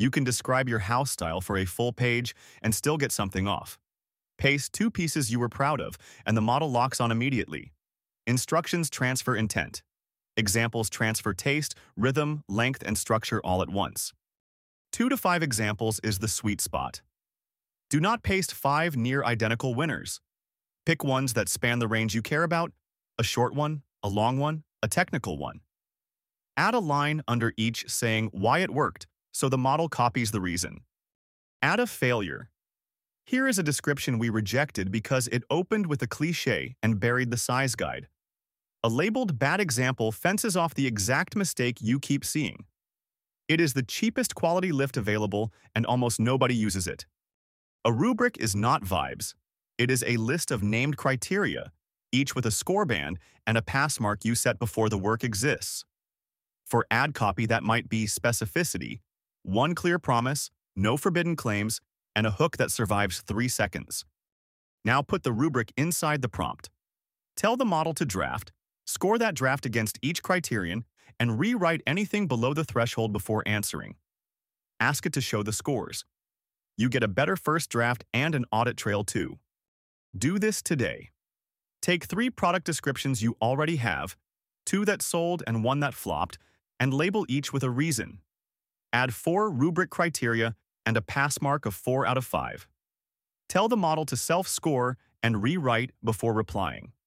You can describe your house style for a full page and still get something off. Paste 2 pieces you were proud of, and the model locks on immediately. Instructions transfer intent. Examples transfer taste, rhythm, length, and structure all at once. 2 to 5 examples is the sweet spot. Do not paste 5 near-identical winners. Pick ones that span the range you care about, a short one, a long one, a technical one. Add a line under each saying why it worked, so the model copies the reason. Add a failure. Here is a description we rejected because it opened with a cliché and buried the size guide. A labeled bad example fences off the exact mistake you keep seeing. It is the cheapest quality lift available, and almost nobody uses it. A rubric is not vibes. It is a list of named criteria, each with a score band and a pass mark you set before the work exists. For ad copy, that might be specificity, one clear promise, no forbidden claims, and a hook that survives 3 seconds. Now put the rubric inside the prompt. Tell the model to draft, score that draft against each criterion, and rewrite anything below the threshold before answering. Ask it to show the scores. You get a better first draft and an audit trail too. Do this today. Take 3 product descriptions you already have, 2 that sold and 1 that flopped, and label each with a reason. Add 4 rubric criteria and a pass mark of 4 out of 5. Tell the model to self-score and rewrite before replying.